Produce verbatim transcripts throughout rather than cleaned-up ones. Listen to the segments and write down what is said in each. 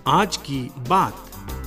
आज की बात।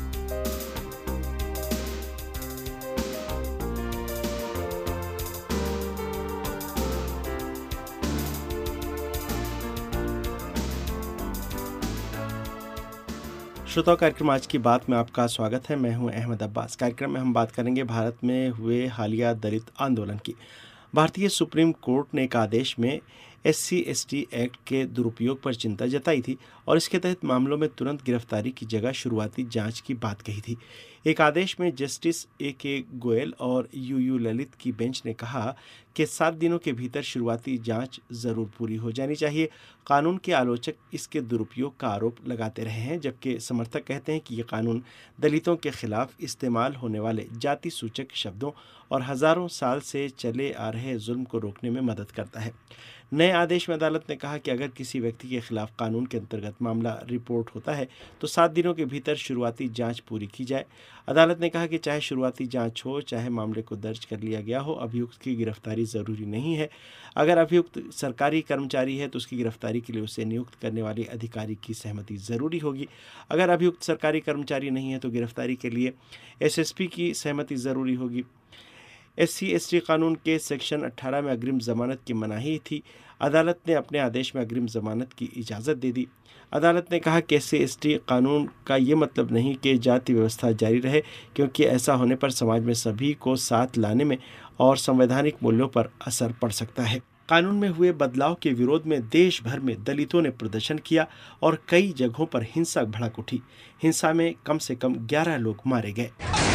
श्रोताओं, कार्यक्रम आज की बात में आपका स्वागत है। मैं हूं अहमद अब्बास। कार्यक्रम में हम बात करेंगे भारत में हुए हालिया दलित आंदोलन की। भारतीय सुप्रीम कोर्ट ने एक आदेश में S C S T act के दुरुपयोग पर चिंता जताई थी और इसके तहत मामलों में तुरंत गिरफ्तारी की जगह शुरुआती जांच की बात कही थी। एक आदेश में जस्टिस ए के गोयल और यू यू ललित की बेंच ने कहा कि सात दिनों के भीतर शुरुआती जांच जरूर पूरी हो जानी चाहिए। कानून के आलोचक इसके दुरुपयोग का आरोप लगाते रहे हैं, जबकि समर्थक कहते हैं कि ये कानून दलितों के खिलाफ इस्तेमाल होने वाले जाति सूचक शब्दों और हजारों साल से चले आ रहे जुल्म को रोकने में मदद करता है। नए आदेश में अदालत ने कहा कि अगर किसी व्यक्ति के खिलाफ कानून के अंतर्गत मामला रिपोर्ट होता है तो सात दिनों के भीतर शुरुआती जांच पूरी की जाए। अदालत ने कहा कि चाहे शुरुआती जांच हो, चाहे मामले को दर्ज कर लिया गया हो, अभियुक्त की गिरफ्तारी जरूरी नहीं है। अगर अभियुक्त सरकारी कर्मचारी है तो उसकी गिरफ्तारी के लिए उसे नियुक्त करने वाले अधिकारी की सहमति जरूरी होगी। अगर अभियुक्त सरकारी कर्मचारी नहीं है तो गिरफ्तारी के लिए एस एस पी की सहमति जरूरी होगी। एस सी एस टी कानून के सेक्शन अठारह में अग्रिम जमानत की मनाही थी। अदालत ने अपने आदेश में अग्रिम जमानत की इजाज़त दे दी। अदालत ने कहा कि एस सी एस टी कानून का ये मतलब नहीं कि जाति व्यवस्था जारी रहे, क्योंकि ऐसा होने पर समाज में सभी को साथ लाने में और संवैधानिक मूल्यों पर असर पड़ सकता है। कानून में हुए बदलाव के विरोध में देश भर में दलितों ने प्रदर्शन किया और कई जगहों पर हिंसक भड़क उठी। हिंसा में कम से कम ग्यारह लोग मारे गए।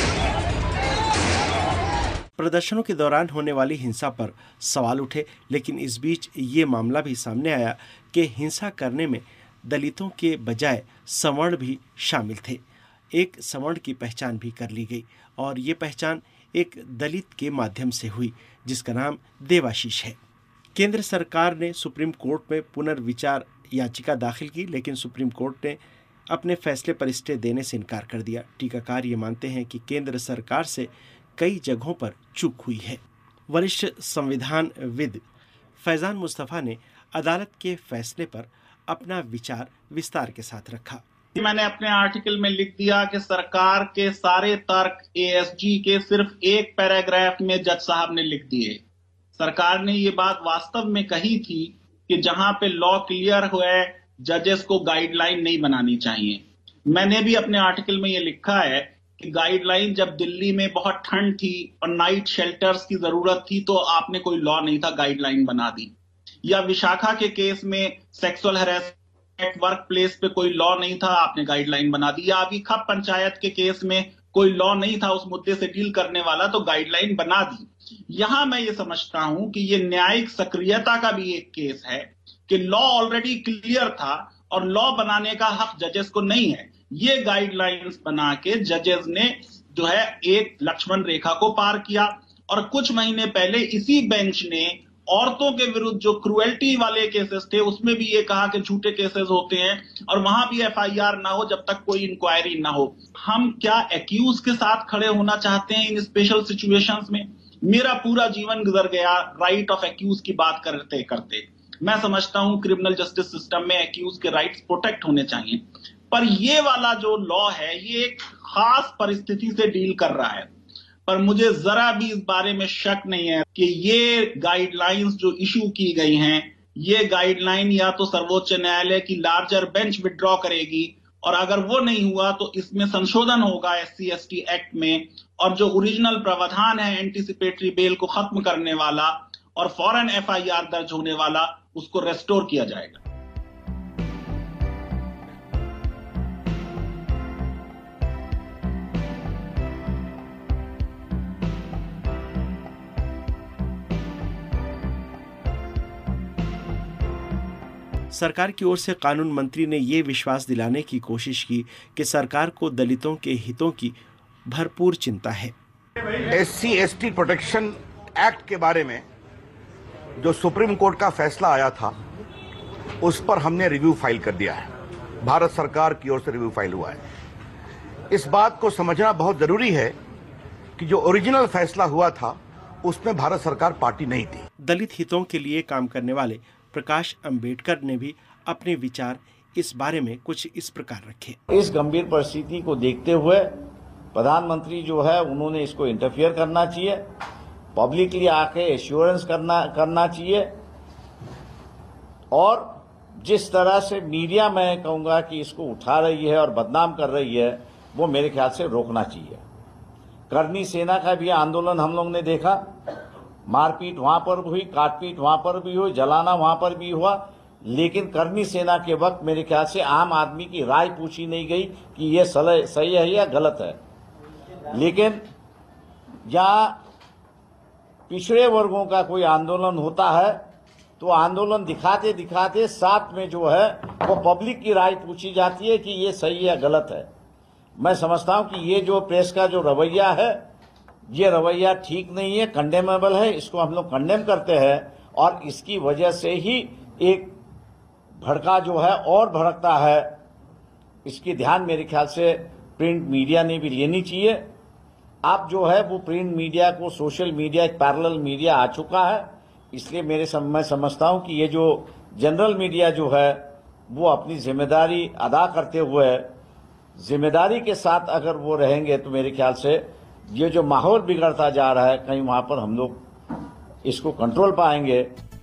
प्रदर्शनों के दौरान होने वाली हिंसा पर सवाल उठे, लेकिन इस बीच ये मामला भी सामने आया कि हिंसा करने में दलितों के बजाय सवर्ण भी शामिल थे। एक सवर्ण की पहचान भी कर ली गई और ये पहचान एक दलित के माध्यम से हुई, जिसका नाम देवाशीष है। केंद्र सरकार ने सुप्रीम कोर्ट में पुनर्विचार याचिका दाखिल की, लेकिन सुप्रीम कोर्ट ने अपने फैसले पर स्टे देने से इनकार कर दिया। टीकाकार ये मानते हैं कि केंद्र सरकार से कई जगहों पर चूक हुई है। वरिष्ठ संविधानविद फैजान मुस्तफा ने अदालत के फैसले पर अपना विचार विस्तार के साथ रखा। मैंने अपने आर्टिकल में लिख दिया कि सरकार के सारे तर्क ए एस जी के सिर्फ एक पैराग्राफ में जज साहब ने लिख दिए। सरकार ने ये बात वास्तव में कही थी कि जहां पे लॉ क्लियर हुआ, जजेस को गाइडलाइन नहीं बनानी चाहिए। मैंने भी अपने आर्टिकल में ये लिखा है कि गाइडलाइन जब दिल्ली में बहुत ठंड थी और नाइट शेल्टर्स की जरूरत थी तो आपने कोई लॉ नहीं था, गाइडलाइन बना दी। या विशाखा के केस में सेक्सुअल हैरेसमेंट वर्क प्लेस पे कोई लॉ नहीं था, आपने गाइडलाइन बना दी। या अभी खप पंचायत के केस में कोई लॉ नहीं था उस मुद्दे से डील करने वाला, तो गाइडलाइन बना दी। यहां मैं ये समझता हूं कि ये न्यायिक सक्रियता का भी एक केस है कि लॉ ऑलरेडी क्लियर था और लॉ बनाने का हक जजेस को नहीं है। ये गाइडलाइंस बना के जजेस ने जो है एक लक्ष्मण रेखा को पार किया। और कुछ महीने पहले इसी बेंच ने औरतों के विरुद्ध जो क्रुएल्टी वाले केसेस थे उसमें भी ये कहा कि झूठे केसेस होते हैं और वहां भी एफ आई आर ना हो जब तक कोई इंक्वायरी ना हो। हम क्या एक्यूज के साथ खड़े होना चाहते हैं इन स्पेशल सिचुएशंस में? मेरा पूरा जीवन गुजर गया राइट ऑफ एक्यूज की बात करते करते। मैं समझता हूं क्रिमिनल जस्टिस सिस्टम में एक्यूज के राइट्स प्रोटेक्ट होने चाहिए, पर ये वाला जो लॉ है ये एक खास परिस्थिति से डील कर रहा है। पर मुझे जरा भी इस बारे में शक नहीं है कि ये गाइडलाइंस जो इशू की गई हैं, ये गाइडलाइन या तो सर्वोच्च न्यायालय की लार्जर बेंच विड्रॉ करेगी और अगर वो नहीं हुआ तो इसमें संशोधन होगा S C S T act में, और जो ओरिजिनल प्रावधान है एंटीसिपेटरी बेल को खत्म करने वाला और फौरन एफ आई आर दर्ज होने वाला, उसको रेस्टोर किया जाएगा। सरकार की ओर से कानून मंत्री ने ये विश्वास दिलाने की कोशिश की कि सरकार को दलितों के हितों की भरपूर चिंता है। S C S T protection act के बारे में जो सुप्रीम कोर्ट का फैसला आया था उस पर हमने रिव्यू फाइल कर दिया है। भारत सरकार की ओर से रिव्यू फाइल हुआ है। इस बात को समझना बहुत जरूरी है कि जो ओरिजिनल फैसला हुआ था उसमें भारत सरकार पार्टी नहीं थी। दलित हितों के लिए काम करने वाले प्रकाश अंबेडकर ने भी अपने विचार इस बारे में कुछ इस प्रकार रखे। इस गंभीर परिस्थिति को देखते हुए प्रधानमंत्री जो है उन्होंने इसको इंटरफियर करना चाहिए, पब्लिकली आके एश्योरेंस करना करना चाहिए, और जिस तरह से मीडिया मैं कहूंगा कि इसको उठा रही है और बदनाम कर रही है, वो मेरे ख्याल से रोकना चाहिए। करनी सेना का भी आंदोलन हम लोग ने देखा, मारपीट वहां पर हुई, काटपीट वहां पर भी हुई, जलाना वहां पर भी हुआ, लेकिन करनी सेना के वक्त मेरे ख्याल से आम आदमी की राय पूछी नहीं गई कि ये सही है या गलत है। लेकिन जहां पिछड़े वर्गों का कोई आंदोलन होता है तो आंदोलन दिखाते दिखाते साथ में जो है वो पब्लिक की राय पूछी जाती है कि ये सही है या गलत है। मैं समझता हूं कि ये जो प्रेस का जो रवैया है, ये रवैया ठीक नहीं है, कंडेमेबल है, इसको हम लोग कंडेम करते हैं, और इसकी वजह से ही एक भड़का जो है और भड़कता है। इसकी ध्यान मेरे ख्याल से प्रिंट मीडिया ने भी लेनी चाहिए। अब जो है वो प्रिंट मीडिया को सोशल मीडिया एक पैरेलल मीडिया आ चुका है, इसलिए मेरे सम, मैं समझता हूं कि ये जो जनरल मीडिया जो है वो अपनी जिम्मेदारी अदा करते हुए जिम्मेदारी के साथ अगर वो रहेंगे तो मेरे ख्याल से ये जो माहौल बिगड़ता जा रहा है कहीं वहां पर हम लोग इसको कंट्रोल पाएंगे।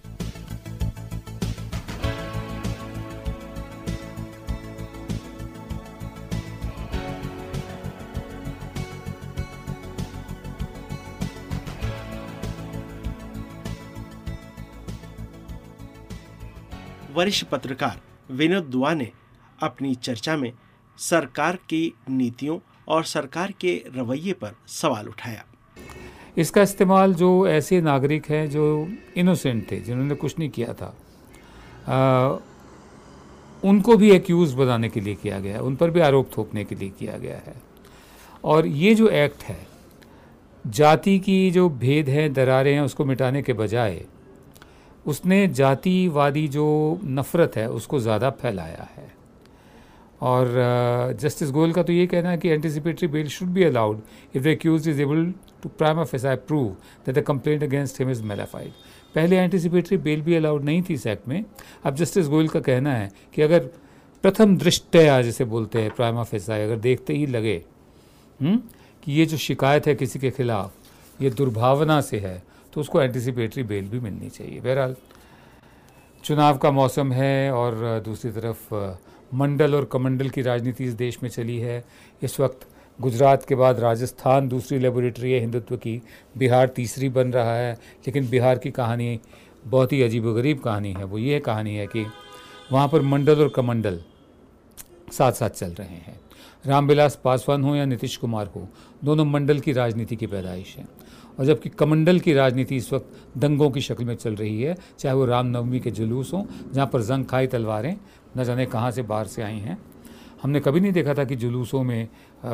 वरिष्ठ पत्रकार विनोद दुआ ने अपनी चर्चा में सरकार की नीतियों और सरकार के रवैये पर सवाल उठाया। इसका इस्तेमाल जो ऐसे नागरिक हैं जो इनोसेंट थे, जिन्होंने कुछ नहीं किया था, आ, उनको भी एक्यूज बनाने के लिए किया गया है, उन पर भी आरोप थोपने के लिए किया गया है। और ये जो एक्ट है, जाति की जो भेद हैं, दरारें हैं, उसको मिटाने के बजाय उसने जातिवादी जो नफ़रत है उसको ज़्यादा फैलाया है। और जस्टिस गोयल का तो ये कहना है कि anticipatory bail should be allowed if the accused is able to prima facie prove that the complaint against him is malafide. पहले एंटीसिपेटरी बेल भी अलाउड नहीं थी इस एक्ट में। अब जस्टिस गोयल का कहना है कि अगर प्रथम दृष्टया जिसे बोलते हैं प्राइमा फेसाई, अगर देखते ही लगे हुँ? कि ये जो शिकायत है किसी के खिलाफ ये दुर्भावना से है, तो उसको एंटीसिपेटरी बेल भी मिलनी चाहिए। बहरहाल चुनाव का मौसम है और दूसरी तरफ मंडल और कमंडल की राजनीति इस देश में चली है। इस वक्त गुजरात के बाद राजस्थान दूसरी लेबोरेटरी है हिंदुत्व की, बिहार तीसरी बन रहा है। लेकिन बिहार की कहानी बहुत ही अजीबोगरीब कहानी है। वो ये कहानी है कि वहाँ पर मंडल और कमंडल साथ साथ चल रहे हैं। रामविलास पासवान हो या नीतीश कुमार हो, दोनों मंडल की राजनीति की पैदाइश हैं। और जबकि कमंडल की राजनीति इस वक्त दंगों की शक्ल में चल रही है, चाहे वो रामनवमी के जुलूस हों जहाँ पर जंग खाई तलवारें न जाने कहाँ से बाहर से आई हैं। हमने कभी नहीं देखा था कि जुलूसों में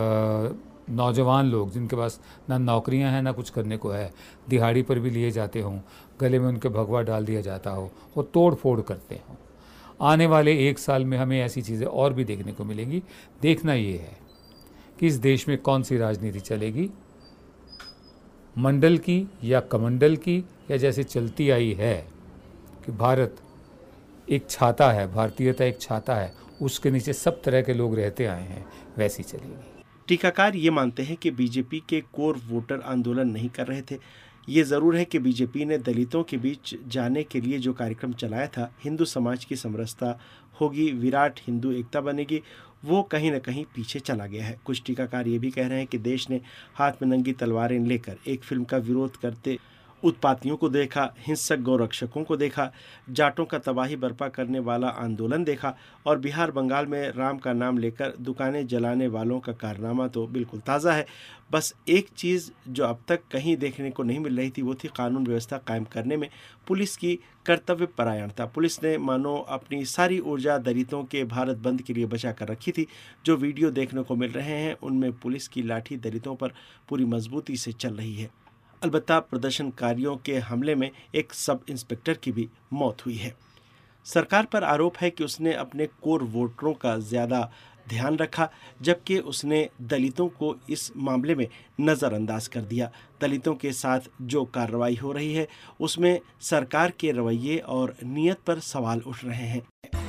नौजवान लोग जिनके पास ना नौकरियां हैं ना कुछ करने को है, दिहाड़ी पर भी लिए जाते हों, गले में उनके भगवा डाल दिया जाता हो और तोड़ फोड़ करते हों। आने वाले एक साल में हमें ऐसी चीज़ें और भी देखने को मिलेंगी। देखना ये है कि इस देश में कौन सी राजनीति चलेगी, मंडल की या कमंडल की, या जैसे चलती आई है कि भारत एक छाता है, भारतीयता एक छाता है, उसके नीचे सब तरह के लोग रहते आए हैं, वैसी चलेगी। टीकाकार ये मानते हैं कि बीजेपी के कोर वोटर आंदोलन नहीं कर रहे थे। ये ज़रूर है कि बीजेपी ने दलितों के बीच जाने के लिए जो कार्यक्रम चलाया था, हिंदू समाज की समरसता होगी, विराट हिंदू एकता बनेगी, वो कहीं ना कहीं पीछे चला गया है। कुछ टीकाकार ये भी कह रहे हैं कि देश ने हाथ में नंगी तलवारें लेकर एक फिल्म का विरोध करते उत्पातियों को देखा, हिंसक गौरक्षकों को देखा, जाटों का तबाही बर्पा करने वाला आंदोलन देखा, और बिहार बंगाल में राम का नाम लेकर दुकानें जलाने वालों का कारनामा तो बिल्कुल ताज़ा है। बस एक चीज़ जो अब तक कहीं देखने को नहीं मिल रही थी वो थी कानून व्यवस्था कायम करने में पुलिस की कर्तव्य परायणता। पुलिस ने मानो अपनी सारी ऊर्जा दलितों के भारत बंद के लिए बचा कर रखी थी। जो वीडियो देखने को मिल रहे हैं उनमें पुलिस की लाठी दलितों पर पूरी मजबूती से चल रही है। अलबत्ता प्रदर्शनकारियों के हमले में एक सब इंस्पेक्टर की भी मौत हुई है। सरकार पर आरोप है कि उसने अपने कोर वोटरों का ज़्यादा ध्यान रखा, जबकि उसने दलितों को इस मामले में नज़रअंदाज कर दिया। दलितों के साथ जो कार्रवाई हो रही है उसमें सरकार के रवैये और नीयत पर सवाल उठ रहे हैं।